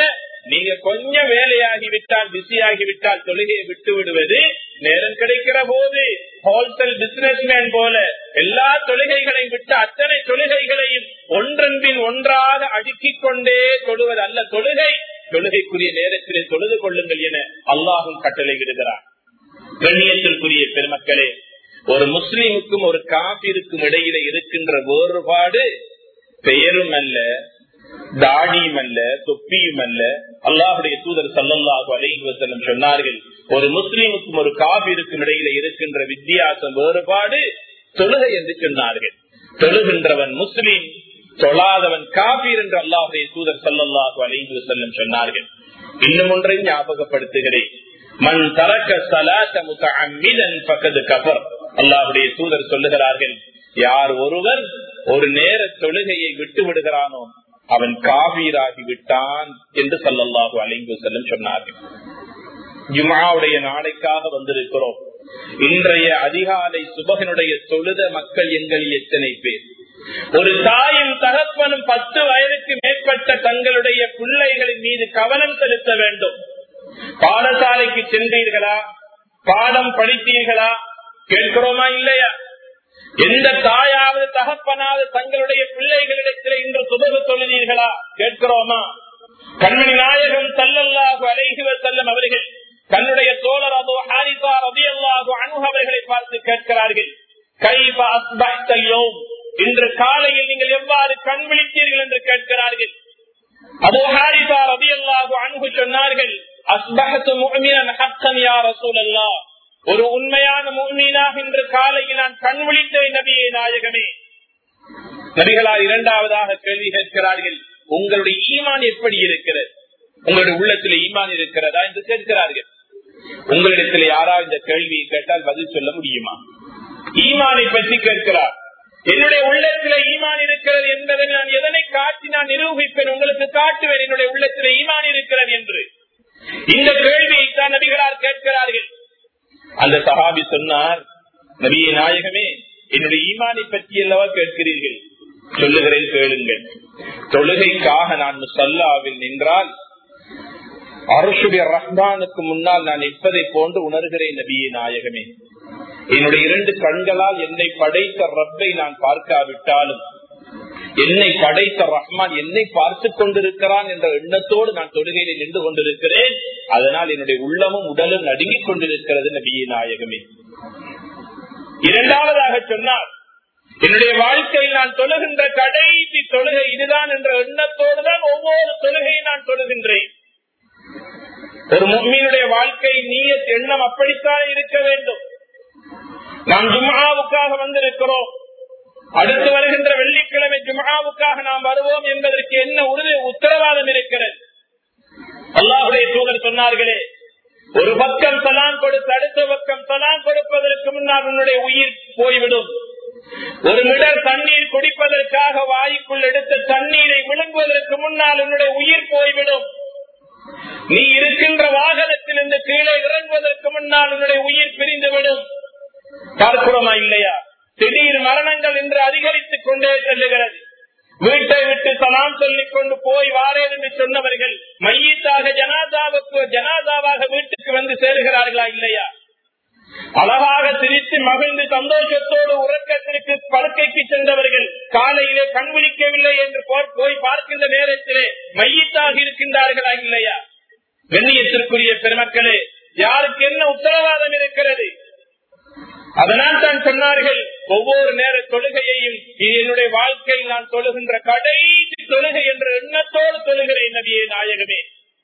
நீங்க கொஞ்சம் வேலையாகிவிட்டால் பிஸியாகிவிட்டால் தொழுகையை விட்டு விடுவது நேரம் கிடைக்கிற போது ஹோல்சேல் பிசினஸ்மேன் போல எல்லா தொழுகைகளையும் விட்டு அத்தனை தொழுகைகளையும் ஒன்றன் பின் ஒன்றாக அடுக்கிக் கொண்டே தொழுவது அல்ல தொழுகை. தொழுகைக்குரிய நேரத்திலே தொழுது கொள்ளுங்கள் என அல்லாஹும் கட்டளையிடுகிறார். கண்ணியத்திற்குரிய பெருமக்களே, ஒரு முஸ்லிமுக்கும் ஒரு காபிருக்கும் இடையில இருக்கின்ற வேறுபாடு பெயரும் அல்ல, தாடியும் அல்ல, தொப்பியும் அல்ல. அல்லாஹுடைய தூதர் ஸல்லல்லாஹு அலைஹி வஸல்லம் சொன்னார்கள், ஒரு முஸ்லிமுக்கும் ஒரு காபிருக்கும் இடையில இருக்கின்ற வித்தியாசம் வேறுபாடு தொழுகை என்று சொன்னார்கள். தொழுகின்றவன் முஸ்லிம், தொழாதவன் காபீர் என்று அல்லாஹுடைய தூதர் ஸல்லல்லாஹு அலைஹி வஸல்லம் சொன்னார்கள். இன்னும் ஒன்றை ஞாபகப்படுத்துகிறேன், மன் தரக்க ஸலாத முத்தஅம்மிதன் ஃபகத் கஃபர். அல்லாஹுடைய தூதர் சொல்லுகிறார்கள், யார் ஒருவர் ஒரு நேர தொழுகையை விட்டு விடுகிறானோ அவன் காபீராகி விட்டான் என்று ஸல்லல்லாஹு அலைஹி வஸல்லம் சொன்னார்கள். ஜும்ஆவுடைய நாளைக்காக வந்திருக்கிறோம். இன்றைய அதிகாலை சுபஹனுடைய தொழுத மக்கள் எங்களில் எத்தனை பேர்? ஒரு தாயும் தகப்பனும் பத்து வயதுக்கு மேற்பட்ட தங்களுடைய பிள்ளைகளின் மீது கவனம் செலுத்த வேண்டும். பாடசாலைக்கு சென்றீர்களா? பாடம் படித்தீர்களா? கேட்கிறோமா இல்லையா? எந்த தாயாவது தகப்பனாவது தங்களுடைய பிள்ளைகளிடத்தில் இன்று சுபகு தொழுதீர்களா? கேட்கிறோமா? கண்மணி நாயகம் ஸல்லல்லாஹு அலைஹி வஸல்லம் அவர்கள் தன்னுடைய தோழர் அபூ ஹாரிஸா ரலியல்லாஹு அன்ஹு அவர்களை பார்த்து கேட்கிறார்கள், கைஃப அஸ்பஹ்த யௌம், இன்று காலையில் நீங்கள் எவ்வாறு கண் விழித்தீர்கள் என்று கேட்கிறார்கள். அபூ ஹாரிஸா ரலியல்லாஹு அன்ஹு சொன்னார்கள், அஸ்பஹ்து முஃமினன் ஹக்கன் யா ரசூலல்லாஹ், ஒரு உண்மையான முஃமினாக இன்று காலையில் நான் கண் விழித்தேன் நபியே நாயகமே. நபிகளார் இரண்டாவதாக கேள்வி கேட்கிறார்கள், உங்களுடைய ஈமான் எப்படி இருக்கிறது? உங்களுடைய உள்ளத்தில் ஈமான் இருக்கிறதா என்று கேட்கிறார்கள். உங்களிடத்தில் யாராவது இந்த கேள்வியை கேட்டால் பதில் சொல்ல முடியுமா? ஈமானை பற்றி கேட்கிறார். என்னுடைய உள்ளத்தில் ஈமான் இருக்கிறது என்பதை நான் எதனை காட்டி நான் நிரூபிப்பேன்? உங்களுக்கு காட்டுவேன் என்னுடைய உள்ளத்தில் ஈமான் இருக்கிறது என்று. இந்த கேள்வியை தான் நபிகளார் கேட்கிறார்கள். அந்த சஹாபி சொன்னார், நபியே நாயகமே, என்னுடைய ஈமானை பற்றி அல்லவா கேட்கிறீர்கள், சொல்லுகிறேன் கேளுங்கள். தொழுகைக்காக நான் முஸல்லாவில் நின்றால் அர்ஷுடைய ரஹ்மானுக்கு முன்னால் நான் நிற்பதை போன்று உணர்கிறேன் நபியே நாயகமே. என்னுடைய இரண்டு கண்களால் என்னை படைத்த ரப்பை நான் பார்க்காவிட்டாலும் என்னை படைத்த ரஹ்மான் என்னை பார்த்துக் கொண்டிருக்கிறான் என்ற எண்ணத்தோடு நான் தொழுகையில் நின்று கொண்டிருக்கிறேன். அதனால் என்னுடைய உள்ளமும் உடலும் நடுங்கிக் கொண்டிருக்கிறது நபியே நாயகமே. இரண்டாவதாக சொன்னார், என்னுடைய வாழ்க்கையில் நான் தொழுகின்ற கடைசி தொழுகை இதுதான் என்ற எண்ணத்தோடு தான் ஒவ்வொரு தொழுகையை நான் தொழுகின்றேன். ஒரு முஃமினுடைய வாழ்க்கை நீயத் எண்ணம் அப்படித்தான் இருக்க வேண்டும். நாம் ஜும்ஆவுக்காக வந்திருக்கிறோம், அடுத்து வருகின்ற வெள்ளிக்கிழமை ஜும்ஆவுக்காக நாம் வருவோம் என்பதற்கு என்ன உறுதி உத்தரவாதம் இருக்கிறது? அல்லாஹ்வுடைய தூதர் சொன்னார்களே, ஒரு பக்கம் சலாம் கொடுத்து அடுத்த பக்கம் சலாம் கொடுப்பதற்கு முன்னால் உன்னுடைய உயிர் போய்விடும். ஒரு மிடர் தண்ணீர் குடிப்பதற்காக வாய்க்குள் எடுத்த தண்ணீரை விழுங்குவதற்கு முன்னால் உன்னுடைய உயிர் போய்விடும். நீ இருக்கின்ற வாகனத்தில் இருந்து கீழே இறங்குவதற்கு முன்னால் உன்னுடைய உயிர் பிரிந்துவிடும். பார்க்கிறோமா இல்லையா? திடீர் மரணங்கள் இன்று அதிகரித்துக் கொண்டே செல்லுகிறது. வீட்டை விட்டு சலாம் சொல்லிக் கொண்டு போய் வாரேன் என்று சொன்னவர்கள் மையத்தாக ஜனாதாவுக்கு ஜனாதாவாக வீட்டுக்கு வந்து சேருகிறார்களா இல்லையா? அழகாக சிரித்து மகிழ்ந்து சந்தோஷத்தோடு உறக்கத்திற்கு படுக்கைக்கு சென்றவர்கள் காலையிலே கண் விழிக்கவில்லை என்று போய் பார்க்கின்ற நேரத்திலே மையத்தாக இருக்கின்றார்களா இல்லையா? கண்ணியத்திற்குரிய பெருமக்களே, யாருக்கு என்ன உத்தரவாதம் இருக்கிறது? அதனால் தான் சொன்னார்கள், ஒவ்வொரு நேர தொழுகையையும் என்னுடைய வாழ்க்கையில் நான் தொழுகின்ற கடைசி தொழுகை என்ற எண்ணத்தோடு தொழுகிறேன் நபியே நாயகமே.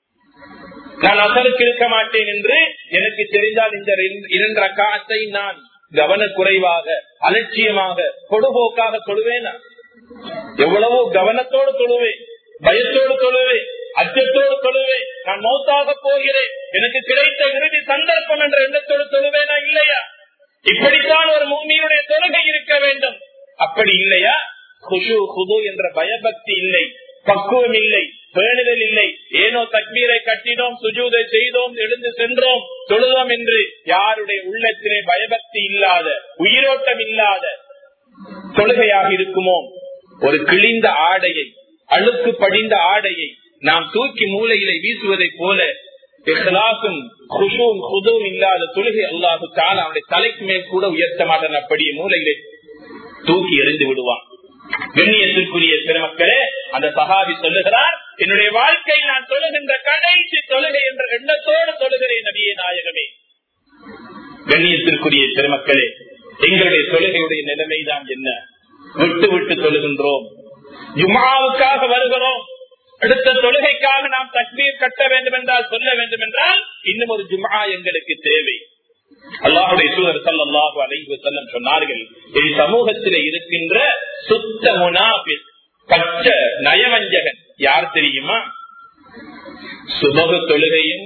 நான் அசலுக்கு இருக்க மாட்டேன் என்று எனக்கு தெரிந்தால் இந்த இரண்டு ரக்காத்தை நான் கவனக்குறைவாக அலட்சியமாக பொடுபோக்காக தொழுவேனா? எவ்வளவோ கவனத்தோடு தொழுவேன், பயத்தோடு தொழுவேன், அச்சத்தோடு தொழுவேன். நான் மௌத்தாக போகிறேன், எனக்கு கிடைத்த இறுதி சந்தர்ப்பம் என்ற எண்ணத்தோடு தொழுவேனா இல்லையா? இப்படித்தான் ஒரு முஃமினுடைய தொழுகை இருக்க வேண்டும். அப்படி இல்லையா, குஷு குது என்ற பயபக்தி இல்லை, பக்குவம் இல்லை, பேணுதல் இல்லை, ஏனோ தக்பீரை கட்டினோம், சுஜூதை செய்தோம், எழுந்து சென்றோம், தொழுதோம் என்று யாருடைய உள்ளத்திலே பயபக்தி இல்லாத, உயிரோட்டம் இல்லாத தொழுகையாக இருக்குமோ, ஒரு கிழிந்த ஆடையை, அழுக்கு படிந்த ஆடையை நாம் தூக்கி மூலையிலே வீசுவதை போல இஹ்லாஸும் குஷூம் குதுவும் இல்லாத தொழுகை அல்லாஹு தஆலா அவனுடைய தலைக்கு மேல் கூட உயர்த்த மாட்டான், அப்படியே மூலையிலே தூக்கி எறிந்து விடுவான். கண்ணியத்திற்குரிய பெருமக்களே, அந்த சஹாபி சொல்லுகிறார், என்னுடைய வாழ்க்கை நான் தொழுகின்ற கடைசி தொழுகை என்ற எண்ணத்தோடு தொழுகிறேன் நபியே நாயகமே. கண்ணியத்திற்குரிய பெருமக்களே, எங்களுடைய தொழுகையுடைய நிலைமைதான் என்ன? விட்டு விட்டு தொழுகின்றோம். ஜும்ஆவுக்காக வருகிறோம், அடுத்த தொழுகைக்காக நாம் தக்பீர் கட்ட வேண்டும் என்றால், சொல்ல வேண்டும் என்றால், இன்னும் ஒரு ஜும்ஆ எங்களுக்கு தேவை. அல்லாஹ்வுடைய தூதர் ஸல்லல்லாஹு அலைஹி வஸல்லம் சொன்னார்கள், என் சமூகத்தில் இருக்கின்ற சுத்த முனாஃபிக், பச்ச நயவஞ்சகன் யார் தெரியுமா? சுபஹ் தொழுகையும்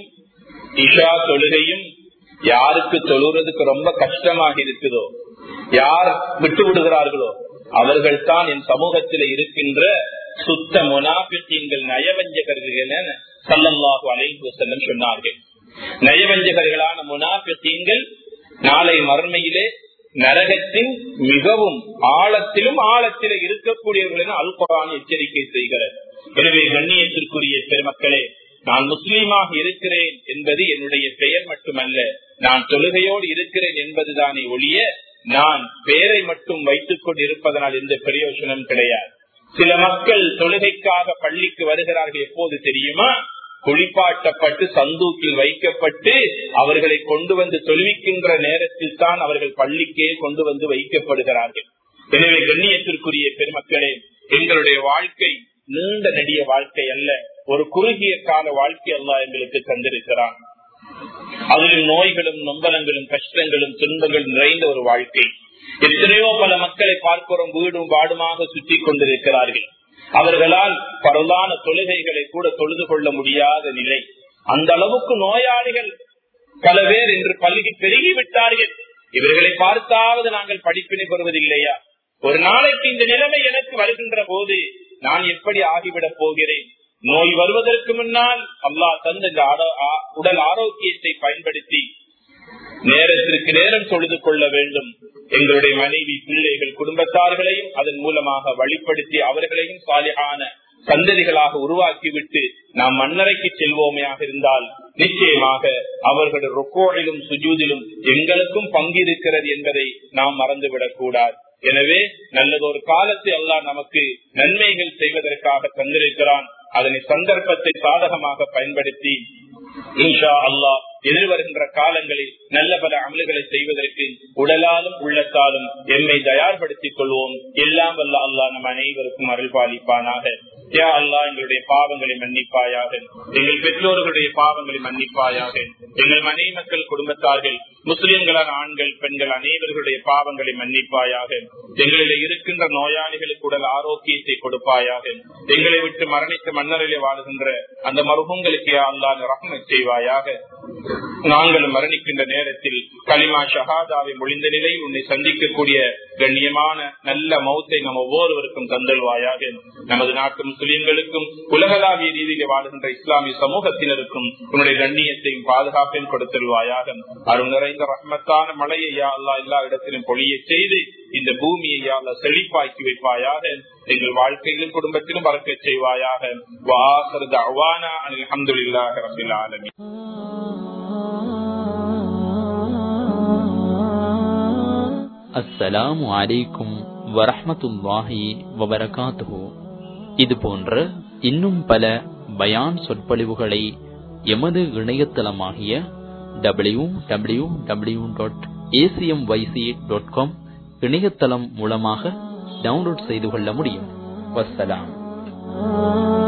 இஷா தொழுகையும் யாருக்கு தொழுறதுக்கு ரொம்ப கஷ்டமாக இருக்குதோ, யார் விட்டு விடுகிறார்களோ அவர்கள் தான் என் சமூகத்தில் இருக்கின்ற சுத்த முனாஃபிகீன்கள், நயவஞ்சகர்கள் என ஸல்லல்லாஹு அலைஹி வஸல்லம் சொன்னார்கள். நயவஞ்சகர்களான முனாஃபிகீன்கள் நாளை மறுமையிலே நரகத்தின் மிகவும் ஆழத்திலும் ஆழத்திலே இருக்கக்கூடியவர்கள் என அல் குர்ஆன் எச்சரிக்கை செய்கிறது. எனவே கண்ணியத்திற்குரிய பெருமக்களே, நான் முஸ்லீமாக இருக்கிறேன் என்பது என்னுடைய பெயர் மட்டுமல்ல, நான் தொழுகையோடு இருக்கிறேன் என்பதுதானே ஒழிய நான் பெயரை மட்டும் வைத்துக் கொண்டு இருப்பதனால் எந்த பிரயோஜனம் கிடையாது. சில மக்கள் தொழுகைக்காக பள்ளிக்கு வருகிறார்கள். எப்போது தெரியுமா? குளிப்பாட்டப்பட்டு சந்தூக்கில் வைக்கப்பட்டு அவர்களை கொண்டு வந்து தொழுவிக்கின்ற நேரத்தில் தான் அவர்கள் பள்ளிக்கே கொண்டு வந்து வைக்கப்படுகிறார்கள். எனவே கண்ணியத்திற்குரிய பெருமக்களே, எங்களுடைய வாழ்க்கை நீண்ட நெடிய வாழ்க்கை அல்ல, ஒரு குறுகிய கால வாழ்க்கை அல்லாஹ் எங்களுக்கு தந்திருக்கிறான். அதிலும் நோய்களும் நொம்பலங்களும் கஷ்டங்களும் துன்பங்களும் நிறைந்த ஒரு வாழ்க்கை. எத்தனையோ பல மக்களை பார்க்கிறோம், வீடும் வாடுமாக சுற்றி கொண்டிருக்கிறார்கள். அவர்களால் பரவான தொழுகைகளை கூட தொழுது கொள்ள முடியாத நிலை. அந்த அளவுக்கு நோயாளிகள் பல பேர் என்று பள்ளி பெருகிவிட்டார்கள். இவர்களை பார்த்தாவது நாங்கள் படிப்பினை பெறுவதில்லையா? ஒரு நாளைக்கு இந்த நிலைமை எனக்கு வருகின்ற போது நான் எப்படி ஆகிவிடப் போகிறேன்? நோய் வருவதற்கு முன்னால் அல்லாஹ் தந்த உடல் ஆரோக்கியத்தை பயன்படுத்தி நேரத்திற்கு நேரம் தொழுது கொள்ள வேண்டும். எங்களுடைய மனைவி, பிள்ளைகள், குடும்பத்தார்களையும் அதன் மூலமாக வழிப்படுத்தி அவர்களையும் சாலிஹான சந்ததிகளாக உருவாக்கிவிட்டு நாம் மன்னரைக்கு செல்வோமையாக இருந்தால் நிச்சயமாக அவர்களுடைய ருக்கூஇலும் சுஜூதிலும் எங்களுக்கும் பங்கு இருக்கிறது என்பதை நாம் மறந்துவிடக் கூடாது. எனவே நல்லதொரு காலத்தை அல்லாஹ் நமக்கு நன்மைகள் செய்வதற்காக தந்திருக்கிறான். அதனை சந்தர்ப்பத்தை சாதகமாக பயன்படுத்தி இன்ஷா அல்லாஹ் எதிர்வருகின்ற காலங்களில் நல்ல பல அமல்களை செய்வதற்கு உடலாலும் உள்ளத்தாலும் எம்மை தயார்படுத்திக் கொள்வோம். எல்லாம் வல்ல அல்லாஹ் நம் அனைவருக்கும் அருள் பாலிப்பானாக. யா அல்லாஹ், எங்களுடைய பாவங்களை மன்னிப்பாயாக, எங்கள் பெற்றோர்களுடைய பாவங்களை மன்னிப்பாயாக, எங்கள் மனைவி மக்கள் குடும்பத்தார்கள் முஸ்லிம்களான ஆண்கள் பெண்கள் அனைவர்களுடைய பாவங்களை மன்னிப்பாயாக. எங்களில் இருக்கின்ற நோயாளிகளுக்கு உடல் ஆரோக்கியத்தை கொடுப்பாயாக. எங்களை விட்டு மரணித்த மன்னரிலே வாழுகின்ற அந்த மருகங்களுக்கு யா அல்லாஹ் ரஹ்மத் செய்வாயாக. நாங்கள் மரணிக்கின்ற நேரத்தில் கலிமா ஷஹாதாவை மொழிந்த நிலையில் உன்னை சந்திக்கக்கூடிய கண்ணியமான நல்ல மௌத்தை நம் ஒவ்வொருவருக்கும் தந்தல்வாயாக. நமது நாட்டு முஸ்லிம்களுக்கும் உலகளாவிய ரீதியில் வாழுகின்ற இஸ்லாமிய சமூகத்தினருக்கும் உன்னுடைய கண்ணியத்தையும் பாதுகாப்பையும் கொடுத்தல்வாயாக. அருள் நிறைந்த ரஹ்மத்தான மழையை யா அல்லாஹ் எல்லா இடத்திலும் பொழிய செய்து இந்த பூமியை யா அல்லாஹ் செழிப்பாக்கி வைப்பாயாக. எங்கள் வாழ்க்கையிலும் குடும்பத்திலும் பறக்கச் செய்வாயாக. வஆகிரு தஅவானா அனில் ஹம்துலில்லாஹி ரப்பில் ஆலமீன். அஸ்ஸலாமு அலைக்கும் வரஹ்மத்துல்லாஹி வபரகாத்துஹு. இது போன்ற இன்னும் பல பயான் சொற்பொழிவுகளை எமது இணையதளமாகிய W W W dot ACMYC dot com இணையதளம் மூலமாக டவுன்லோட் செய்து கொள்ள முடியும். வஸ்ஸலாம்.